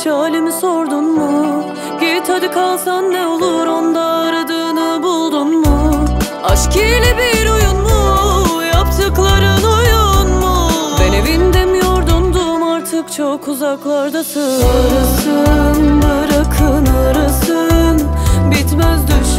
hiç halimi sordun mu? Git hadi kalsan ne olur, onda aradığını buldun mu? Aşk ile bir oyun mu? Yaptıkların oyun mu? Ben evinde mi yordundum, artık çok uzaklardasın. Arasın, bırakın arasın, bitmez düş